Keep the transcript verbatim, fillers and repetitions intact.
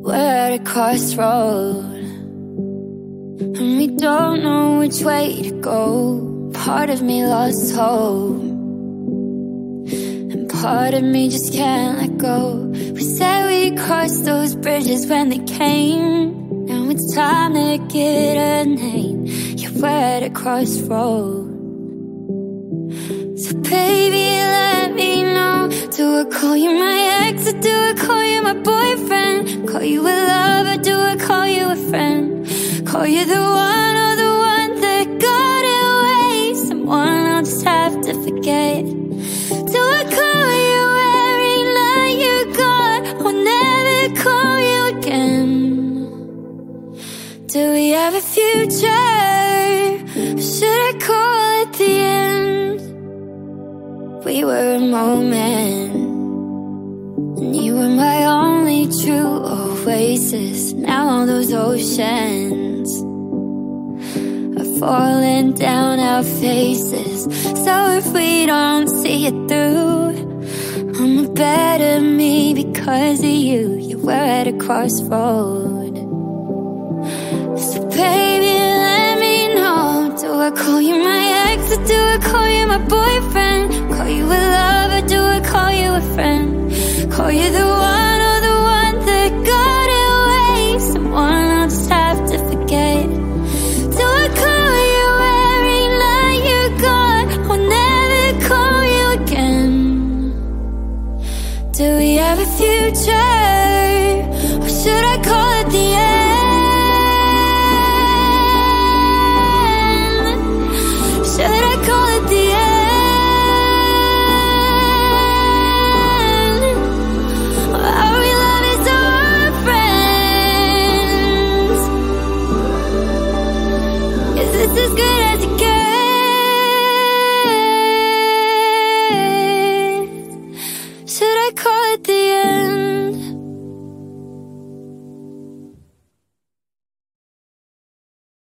We're at a crossroad, and we don't know which way to go. Part of me lost hope, and part of me just can't let go. We said we'd cross those bridges when they came. Now it's time to get a name. Yeah, we're at a crossroad. So baby, let me know. Do I call you my ex, or do I call you my boyfriend? Call you a lover, do I call you a friend? Call you the one, or the one that got away? Someone I'll just have to forget. Do I call you every night you're gone? I'll never call you again. Do we have a future, or should I call it the end? We were a moment, and you were my only true oasis. Now all those oceans are falling down our faces. So if we don't see it through, I'm a better me because of you. Yeah, we're at a crossroad. So baby, let me know. Do I call you my ex, or do I call you my boyfriend? Call you a lover, do I call you a friend? Call you the one, or the one that got away? Someone I'll just have to forget. Do I call you every night you're gone? I'll never call you again. Do we have a future, or should I call it the end? Should I call it the end? This is good.